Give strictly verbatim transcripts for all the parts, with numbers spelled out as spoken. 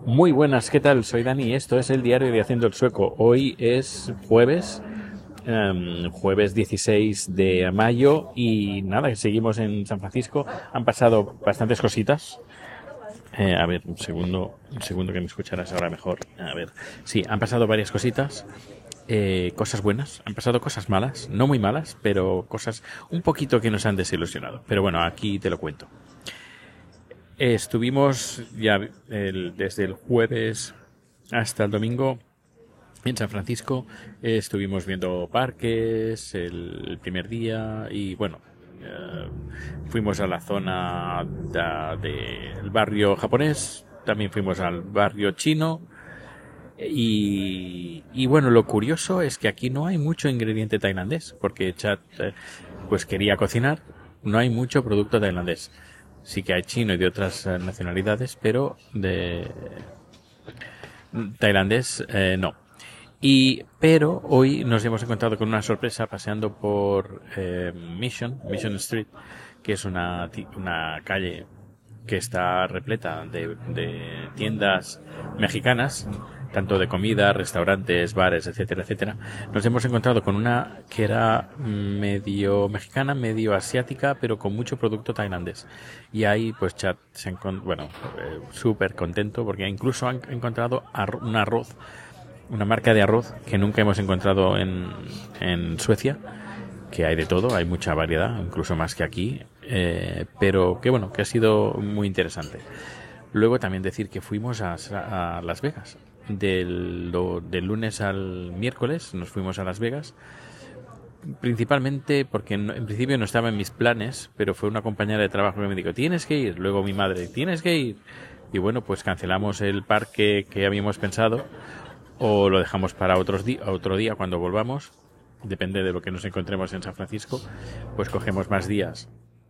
Muy buenas, ¿qué tal? Soy Dani y esto es el diario de Haciendo el Sueco. Hoy es jueves, em, jueves dieciséis de mayo y nada, seguimos en San Francisco. Han pasado bastantes cositas. Eh, a ver, un segundo, un segundo que me escucharás ahora mejor. A ver, sí, han pasado varias cositas. Eh, cosas buenas, han pasado cosas malas, no muy malas, pero cosas un poquito que nos han desilusionado. Pero bueno, aquí te lo cuento. Estuvimos ya el- desde el jueves hasta el domingo en San Francisco. Eh, estuvimos viendo parques el primer día y bueno, eh, fuimos a la zona da- del barrio japonés, también fuimos al barrio chino y, y bueno, lo curioso es que aquí no hay mucho ingrediente tailandés, porque Chad eh, pues quería cocinar, no hay mucho producto tailandés. Sí que hay chino y de otras eh, nacionalidades, pero de tailandés eh, no. Y pero hoy nos hemos encontrado con una sorpresa paseando por eh, Mission, Mission Street, que es una, ti- una calle que está repleta de, de tiendas mexicanas, tanto de comida, restaurantes, bares, etcétera, etcétera. Nos hemos encontrado con una que era medio mexicana, medio asiática, pero con mucho producto tailandés. Y ahí, pues, chat, se encon- bueno, eh, súper contento porque incluso han encontrado arro- un arroz, una marca de arroz que nunca hemos encontrado en, en Suecia, que hay de todo, hay mucha variedad, incluso más que aquí, eh, pero que bueno, que ha sido muy interesante. Luego también decir que fuimos a, a Las Vegas. Del, lo- del lunes al miércoles nos fuimos a Las Vegas, principalmente porque no- en principio no estaba en mis planes, pero fue una compañera de trabajo que me dijo, tienes que ir, luego mi madre, tienes que ir. Y bueno, pues cancelamos el parque que habíamos pensado o lo dejamos para otros di- otro día cuando volvamos, depende de lo que nos encontremos en San Francisco, pues cogemos más días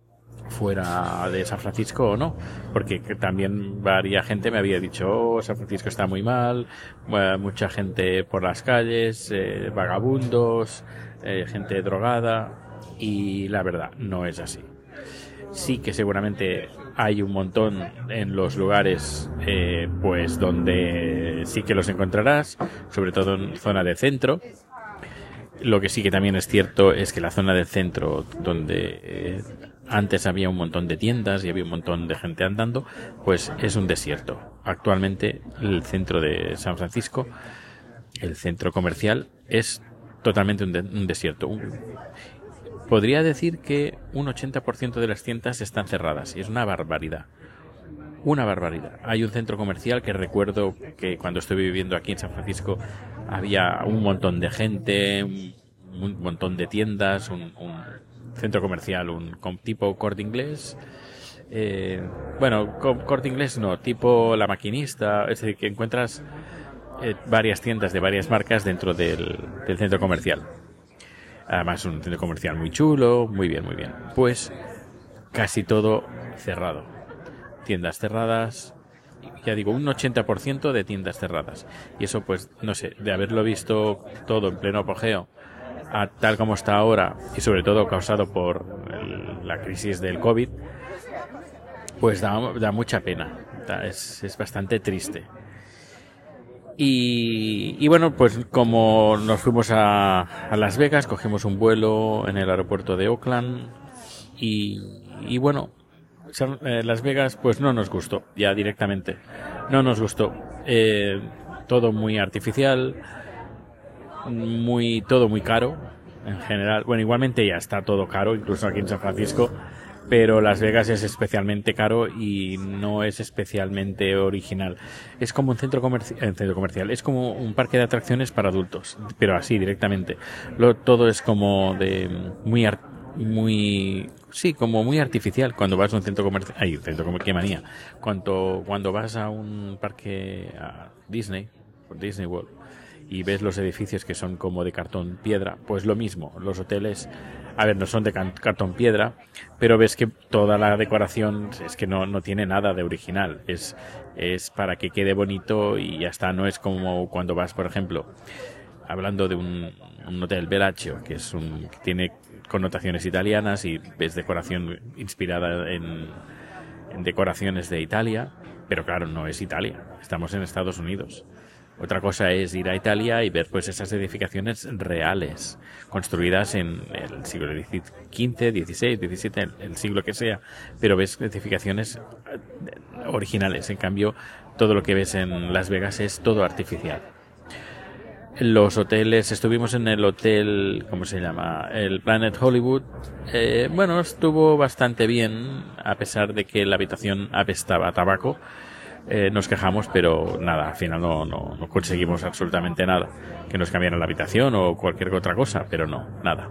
fuera de San Francisco o no, porque que también varia gente me había dicho, oh, San Francisco está muy mal, eh, mucha gente por las calles, eh, vagabundos, eh, gente drogada, y la verdad no es así. Sí que seguramente hay un montón en los lugares eh, pues donde sí que los encontrarás, sobre todo en zona de centro. Lo que sí que también es cierto es que la zona del centro, donde eh, antes había un montón de tiendas y había un montón de gente andando, pues es un desierto. Actualmente el centro de San Francisco, el centro comercial, es totalmente un, de- un desierto. Un- podría decir que un ochenta por ciento de las tiendas están cerradas y es una barbaridad. Una barbaridad. Hay un centro comercial que recuerdo que cuando estuve viviendo aquí en San Francisco había un montón de gente, un, un montón de tiendas, un, un centro comercial, un com- tipo Corte Inglés. Eh, bueno, co- Corte Inglés no, tipo La Maquinista, es decir, que encuentras eh, varias tiendas de varias marcas dentro del, del centro comercial. Además, un centro comercial muy chulo, muy bien, muy bien. Pues casi todo cerrado, tiendas cerradas, ya digo, un ochenta por ciento de tiendas cerradas. Y eso, pues, no sé, de haberlo visto todo en pleno apogeo, a tal como está ahora, y sobre todo causado por el- la crisis del COVID, pues da, da mucha pena. Da- es, es bastante triste. Y, y bueno, pues como nos fuimos a, a Las Vegas, cogimos un vuelo en el aeropuerto de Oakland y, y bueno, San- eh, Las Vegas pues no nos gustó, ya directamente. No nos gustó. Eh, todo muy artificial, muy todo muy caro en general. Bueno, igualmente ya está todo caro, incluso aquí en San Francisco, pero Las Vegas es especialmente caro y no es especialmente original. Es como un centro, comerci- eh, centro comercial, es como un parque de atracciones para adultos, pero así directamente. Lo, todo es como de muy ar- muy sí, como muy artificial cuando vas a un centro comercial. Ay, un centro comercial, qué manía. Cuando cuando vas a un parque a Disney, por Disney World, y ves los edificios que son como de cartón piedra, pues lo mismo, los hoteles, a ver, no son de can- cartón piedra, pero ves que toda la decoración es que no, no tiene nada de original, es, es para que quede bonito y ya está, no es como cuando vas, por ejemplo, hablando de un, un hotel Bellagio, que es un que tiene connotaciones italianas y ves decoración inspirada en, en decoraciones de Italia, pero claro, no es Italia, estamos en Estados Unidos. Otra cosa es ir a Italia y ver pues esas edificaciones reales, construidas en el siglo quince, dieciséis, diecisiete, el, el siglo que sea, pero ves edificaciones originales. En cambio, todo lo que ves en Las Vegas es todo artificial. Los hoteles, estuvimos en el hotel, ¿cómo se llama? El Planet Hollywood. Eh, bueno, estuvo bastante bien, a pesar de que la habitación apestaba a tabaco. Eh, nos quejamos, pero nada, al final no, no, no conseguimos absolutamente nada. Que nos cambiaran la habitación o cualquier otra cosa, pero no, nada.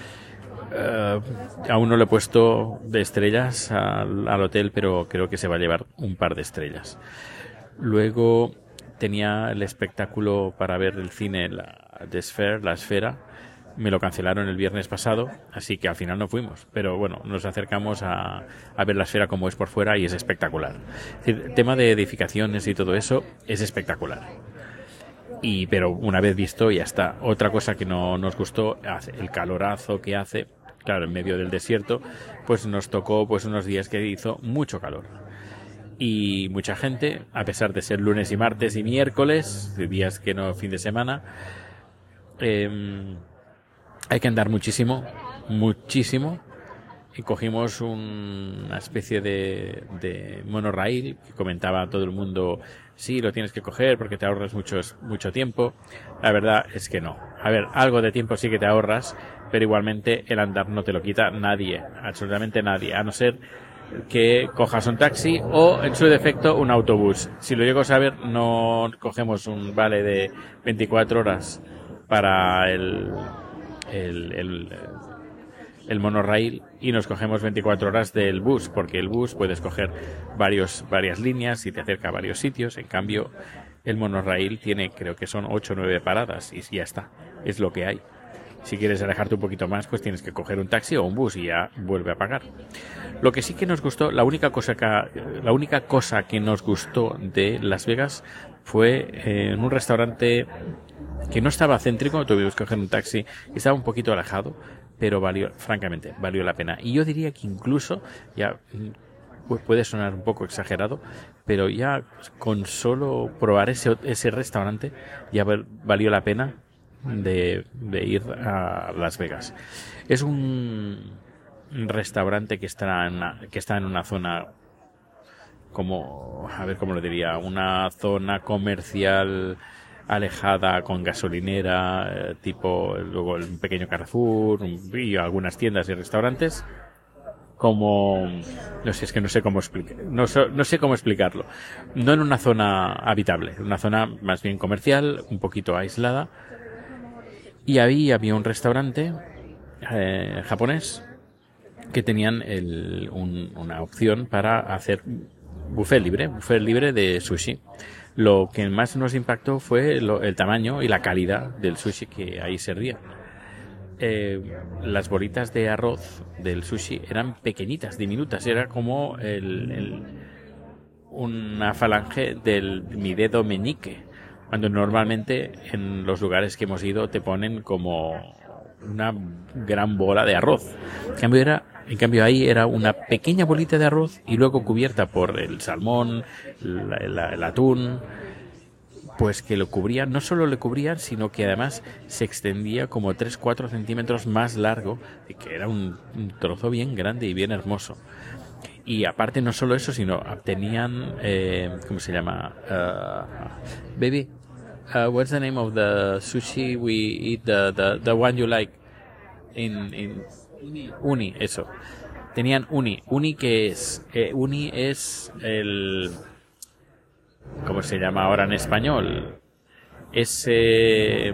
Eh, aún no le he puesto de estrellas al, al hotel, pero creo que se va a llevar un par de estrellas. Luego tenía el espectáculo para ver el cine, la The Sphere, la esfera. Me lo cancelaron el viernes pasado, así que al final no fuimos. Pero bueno, nos acercamos a, a ver la esfera como es por fuera y es espectacular. Es decir, el tema de edificaciones y todo eso es espectacular. Y pero una vez visto ya está. Otra cosa que no nos gustó, el calorazo que hace, claro, en medio del desierto, pues nos tocó pues unos días que hizo mucho calor. Y mucha gente, a pesar de ser lunes y martes y miércoles, días que no fin de semana, eh, hay que andar muchísimo, muchísimo. Y cogimos un, una especie de, de monorail que comentaba a todo el mundo, sí, lo tienes que coger porque te ahorras mucho, mucho tiempo. La verdad es que no. A ver, algo de tiempo sí que te ahorras, pero igualmente el andar no te lo quita nadie, absolutamente nadie, a no ser que cojas un taxi o, en su defecto, un autobús. Si lo llego a saber, no cogemos un vale de veinticuatro horas para el, el, el, el monorail y nos cogemos veinticuatro horas del bus, porque el bus puedes coger varios, varias líneas y te acerca a varios sitios. En cambio, el monorail tiene, creo que son ocho o nueve paradas y ya está, es lo que hay. Si quieres alejarte un poquito más, pues tienes que coger un taxi o un bus y ya vuelve a pagar. Lo que sí que nos gustó, la única cosa que, la única cosa que nos gustó de Las Vegas fue eh, en un restaurante que no estaba céntrico, tuvimos que coger un taxi y estaba un poquito alejado, pero valió, francamente, valió la pena. Y yo diría que incluso, ya pues puede sonar un poco exagerado, pero ya con solo probar ese, ese restaurante ya valió la pena de, de ir a Las Vegas. Es un restaurante que está en una, que está en una zona como, a ver cómo lo diría, una zona comercial alejada, con gasolinera, eh, tipo luego un pequeño Carrefour y algunas tiendas y restaurantes, como no sé, es que no sé cómo explicar, no, so, no sé cómo explicarlo. No en una zona habitable, una zona más bien comercial, un poquito aislada. Y ahí había un restaurante eh, japonés que tenían el, un, una opción para hacer buffet libre, buffet libre de sushi. Lo que más nos impactó fue lo, el tamaño y la calidad del sushi que ahí servía. Eh, las bolitas de arroz del sushi eran pequeñitas, diminutas, era como el, el, una falange de mi dedo meñique, cuando normalmente en los lugares que hemos ido te ponen como una gran bola de arroz. En cambio, era, en cambio ahí era una pequeña bolita de arroz y luego cubierta por el salmón, la, la, el atún, pues que lo cubrían, no solo le cubrían, sino que además se extendía como tres a cuatro centímetros más largo, que era un, un trozo bien grande y bien hermoso. Y aparte no solo eso, sino tenían, eh, ¿cómo se llama? Uh, baby, uh, what's the name of the sushi we eat, the, the, the one you like? In, in uni, eso. Tenían uni. Uni que es, eh, uni es el, ¿cómo se llama ahora en español? Es, eh,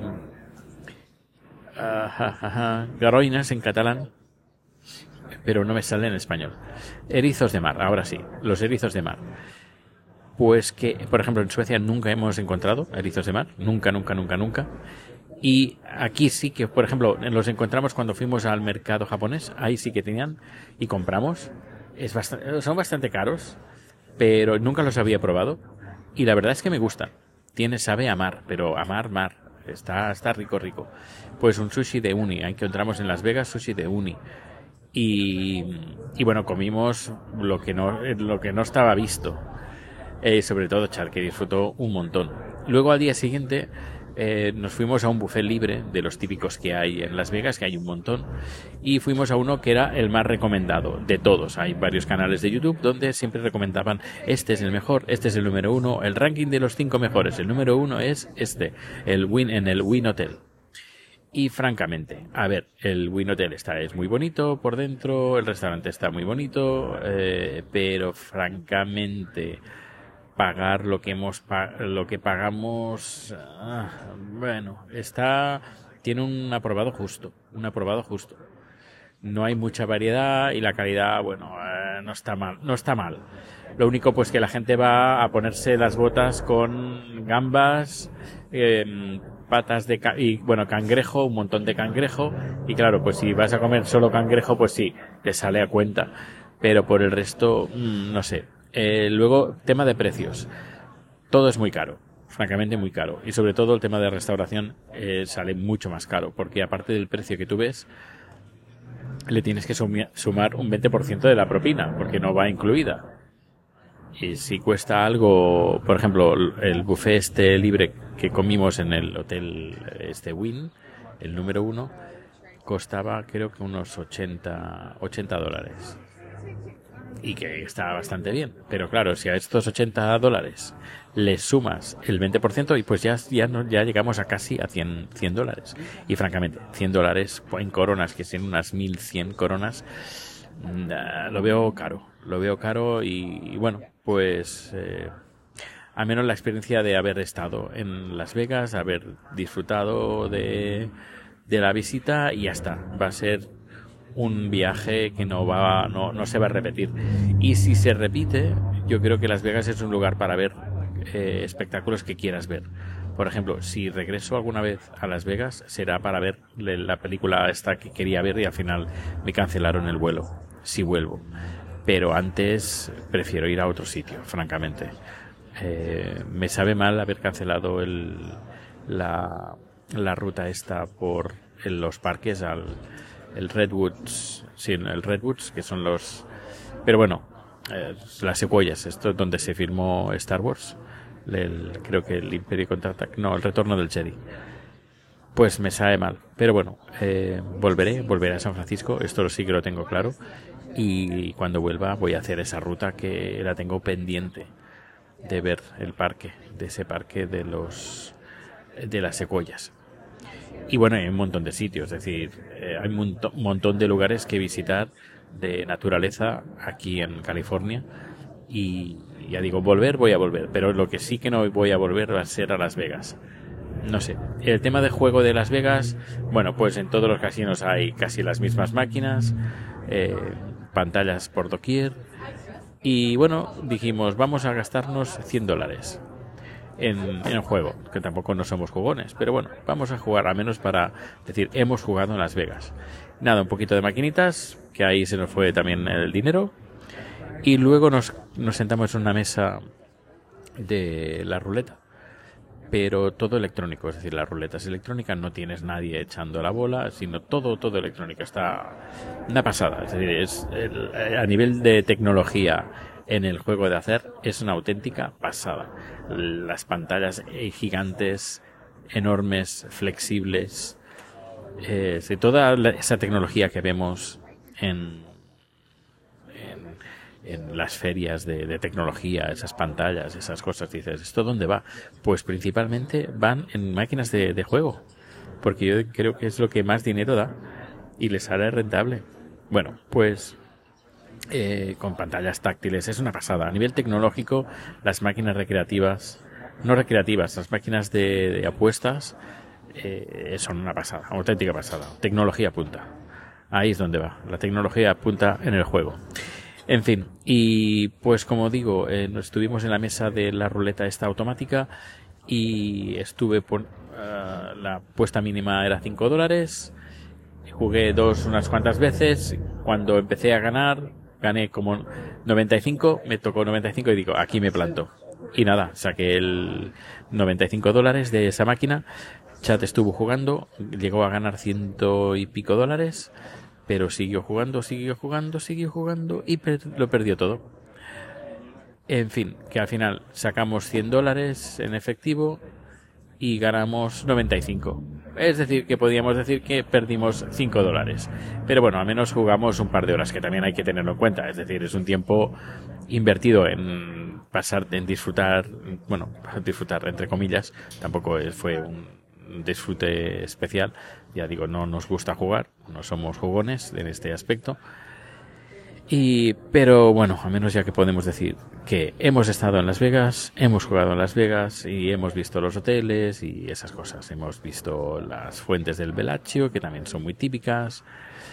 uh, ja, ja, ja, garoinas en catalán, pero no me sale en español. Erizos de mar, ahora sí, los erizos de mar. Pues que, por ejemplo, en Suecia nunca hemos encontrado erizos de mar, nunca, nunca, nunca, nunca. Y aquí sí que, por ejemplo, los encontramos cuando fuimos al mercado japonés, ahí sí que tenían y compramos. Es bastante, son bastante caros, pero nunca los había probado y la verdad es que me gustan. Tiene, sabe a mar, pero a mar, mar. Está, está rico, rico. Pues un sushi de uni, encontramos en Las Vegas sushi de uni. Y, y bueno, comimos lo que no lo que no estaba visto. Eh, sobre todo Char, que disfrutó un montón. Luego al día siguiente eh, nos fuimos a un buffet libre de los típicos que hay en Las Vegas, que hay un montón, y fuimos a uno que era el más recomendado de todos. Hay varios canales de YouTube donde siempre recomendaban: este es el mejor, este es el número uno, el ranking de los cinco mejores, el número uno es este, el Wynn, en el Wynn Hotel. Y francamente, a ver, el Wynn Hotel está, es muy bonito por dentro, el restaurante está muy bonito, eh, pero francamente pagar lo que hemos lo que pagamos, ah, bueno, está, tiene un aprobado justo, un aprobado justo. No hay mucha variedad y la calidad, bueno, eh, no está mal, no está mal. Lo único pues que la gente va a ponerse las botas con gambas, eh, patas de ca y bueno, cangrejo, un montón de cangrejo, y claro, pues si vas a comer solo cangrejo, pues sí, te sale a cuenta, pero por el resto, mmm, no sé. Eh, luego, tema de precios. Todo es muy caro, francamente muy caro. Y sobre todo el tema de restauración eh, sale mucho más caro, porque aparte del precio que tú ves, le tienes que sumar un veinte por ciento de la propina, porque no va incluida. Y si cuesta algo, por ejemplo, el buffet este libre que comimos en el hotel este Wynn, el número uno, costaba creo que unos ochenta dólares. Y que está bastante bien. Pero claro, si a estos ochenta dólares le sumas el veinte por ciento, y pues ya, ya, no, ya llegamos a casi a cien dólares. Y francamente, cien dólares en coronas, que son unas mil cien coronas, lo veo caro. Lo veo caro y, y bueno, pues eh, al menos la experiencia de haber estado en Las Vegas, haber disfrutado de, de la visita, y ya está. Va a ser un viaje que no va no, no se va a repetir, y si se repite, yo creo que Las Vegas es un lugar para ver eh, espectáculos que quieras ver. Por ejemplo, si regreso alguna vez a Las Vegas, será para ver la película esta que quería ver y al final me cancelaron el vuelo, si vuelvo. Pero antes prefiero ir a otro sitio, francamente. Eh, me sabe mal haber cancelado el, la, la ruta esta por en los parques al el Redwoods, sí, el Redwoods, que son los, pero bueno, eh, las secuoyas, esto es donde se filmó Star Wars, el, creo que el Imperio Contraataca, no, el Retorno del Jedi. Pues me sabe mal, pero bueno, eh, volveré, volveré a San Francisco, esto sí que lo tengo claro, y cuando vuelva voy a hacer esa ruta que la tengo pendiente de ver, el parque, de ese parque de los de las secuoyas. Y bueno, hay un montón de sitios, es decir, eh, hay un monto, montón de lugares que visitar de naturaleza aquí en California, y ya digo, volver, voy a volver, pero lo que sí que no voy a volver va a ser a Las Vegas. No sé, el tema de juego de Las Vegas, bueno, pues en todos los casinos hay casi las mismas máquinas, eh, pantallas por doquier, y bueno, dijimos, vamos a gastarnos cien dólares. En, en el juego, que tampoco no somos jugones, pero bueno, vamos a jugar, al menos para decir, hemos jugado en Las Vegas. Nada, un poquito de maquinitas, que ahí se nos fue también el dinero, y luego nos, nos sentamos en una mesa de la ruleta, pero todo electrónico, es decir, las ruletas electrónicas, no tienes nadie echando la bola, sino todo, todo electrónico, está una pasada, es decir, es el, a nivel de tecnología en el juego de hacer, es una auténtica pasada. Las pantallas gigantes, enormes, flexibles, eh, de toda la, esa tecnología que vemos en, en, en las ferias de, de tecnología, esas pantallas, esas cosas, dices, ¿esto dónde va? Pues principalmente van en máquinas de, de juego, porque yo creo que es lo que más dinero da y les sale rentable. Bueno, pues Eh, con pantallas táctiles, es una pasada. A nivel tecnológico, las máquinas recreativas, no recreativas, las máquinas de, de apuestas eh, son una pasada, auténtica pasada. Tecnología punta. Ahí es donde va. La tecnología punta en el juego. En fin, y pues como digo, eh, estuvimos en la mesa de la ruleta esta automática y estuve por uh, la apuesta mínima era cinco dólares. Jugué dos unas cuantas veces. Cuando empecé a ganar, gané como noventa y cinco, me tocó noventa y cinco y digo, aquí me planto. Y nada, saqué el noventa y cinco dólares de esa máquina. Chat estuvo jugando, llegó a ganar ciento y pico dólares, pero siguió jugando, siguió jugando, siguió jugando y per- lo perdió todo. En fin, que al final sacamos cien dólares en efectivo y ganamos noventa y cinco. Es decir, que podríamos decir que perdimos cinco dólares. Pero bueno, al menos jugamos un par de horas, que también hay que tenerlo en cuenta. Es decir, es un tiempo invertido en pasar, en disfrutar, bueno, disfrutar entre comillas. Tampoco fue un disfrute especial. Ya digo, no nos gusta jugar, no somos jugones en este aspecto. Y, pero bueno, al menos ya que podemos decir que hemos estado en Las Vegas, hemos jugado en Las Vegas y hemos visto los hoteles y esas cosas. Hemos visto las fuentes del Bellagio, que también son muy típicas.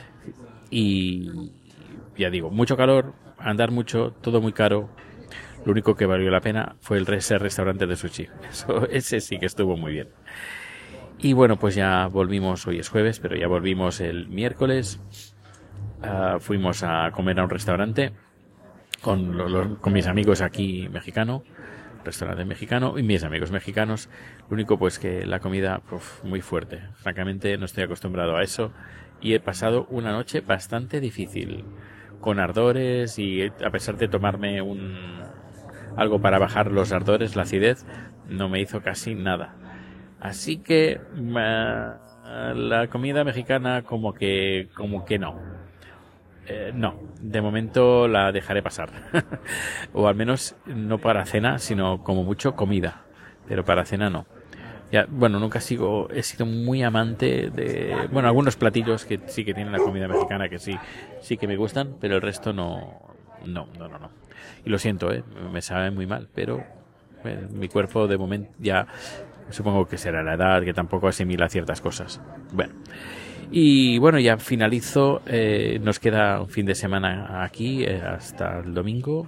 Y ya digo, mucho calor, andar mucho, todo muy caro. Lo único que valió la pena fue el ese restaurante de sushi. Eso, ese sí que estuvo muy bien. Y bueno, pues ya volvimos, hoy es jueves, pero ya volvimos el miércoles. Uh, fuimos a comer a un restaurante con, lo, lo, con mis amigos aquí mexicano, restaurante mexicano y mis amigos mexicanos. Lo único pues que la comida uf, muy fuerte. Francamente no estoy acostumbrado a eso y he pasado una noche bastante difícil, con ardores, y a pesar de tomarme un algo para bajar los ardores, la acidez no me hizo casi nada. Así que uh, la comida mexicana como que como que no. Eh, no, de momento la dejaré pasar. O al menos no para cena, sino como mucho comida. Pero para cena no. Ya, bueno, nunca sigo, he sido muy amante de, bueno, algunos platillos que sí que tienen la comida mexicana que sí, sí que me gustan, pero el resto no, no, no, no, no. Y lo siento, eh, me sabe muy mal, pero eh, mi cuerpo de momento ya, supongo que será la edad, que tampoco asimila ciertas cosas. Bueno. Y bueno, ya finalizo, eh, nos queda un fin de semana aquí eh, hasta el domingo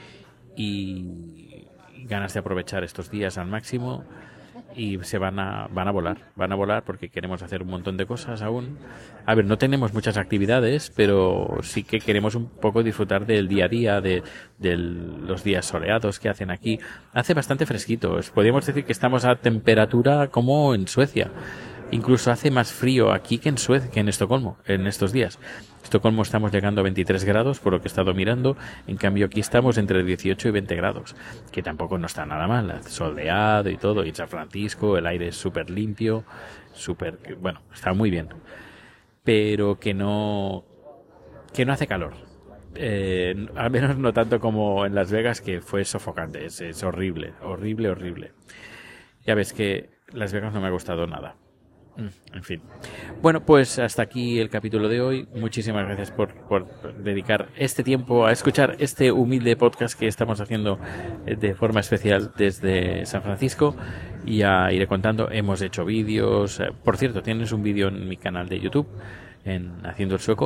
y ganas de aprovechar estos días al máximo y se van a van a volar, van a volar porque queremos hacer un montón de cosas aún. A ver, no tenemos muchas actividades, pero sí que queremos un poco disfrutar del día a día, de, de los días soleados que hacen aquí. Hace bastante fresquito, podríamos decir que estamos a temperatura como en Suecia. Incluso hace más frío aquí que en Suecia, que en Estocolmo, en estos días. En Estocolmo estamos llegando a veintitrés grados, por lo que he estado mirando. En cambio, aquí estamos entre dieciocho y veinte grados, que tampoco no está nada mal. Soleado y todo. Y en San Francisco el aire es súper limpio, súper, bueno, está muy bien. Pero que no, que no hace calor. Eh, al menos no tanto como en Las Vegas, que fue sofocante. Es, es horrible, horrible, horrible. Ya ves que Las Vegas no me ha gustado nada. En fin. Bueno, pues hasta aquí el capítulo de hoy. Muchísimas gracias por, por dedicar este tiempo a escuchar este humilde podcast que estamos haciendo de forma especial desde San Francisco. Y ya iré contando. Hemos hecho vídeos. Por cierto, tienes un vídeo en mi canal de YouTube, en Haciendo el Sueco,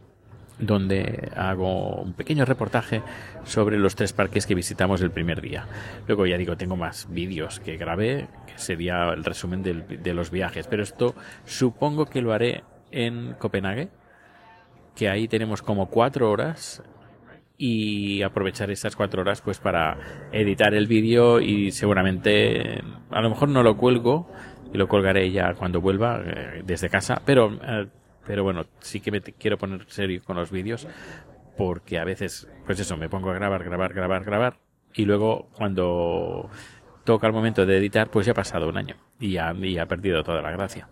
donde hago un pequeño reportaje sobre los tres parques que visitamos el primer día. Luego, ya digo, tengo más vídeos que grabé, que sería el resumen del, de los viajes, pero esto supongo que lo haré en Copenhague, que ahí tenemos como cuatro horas, y aprovechar esas cuatro horas pues para editar el vídeo, y seguramente a lo mejor no lo cuelgo y lo colgaré ya cuando vuelva eh, desde casa, pero eh, Pero bueno, sí que me quiero poner serio con los vídeos, porque a veces, pues eso, me pongo a grabar, grabar, grabar, grabar, y luego cuando toca el momento de editar, pues ya ha pasado un año y ya, y ha perdido toda la gracia.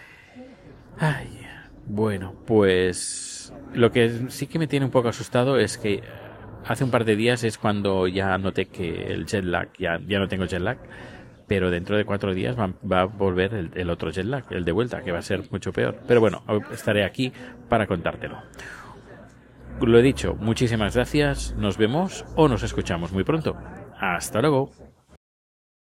Ay, bueno, pues lo que sí que me tiene un poco asustado es que hace un par de días es cuando ya noté que el jet lag, ya, ya no tengo jet lag, pero dentro de cuatro días va, va a volver el, el otro jet lag, el de vuelta, que va a ser mucho peor. Pero bueno, estaré aquí para contártelo. Lo he dicho, muchísimas gracias, nos vemos o nos escuchamos muy pronto. Hasta luego.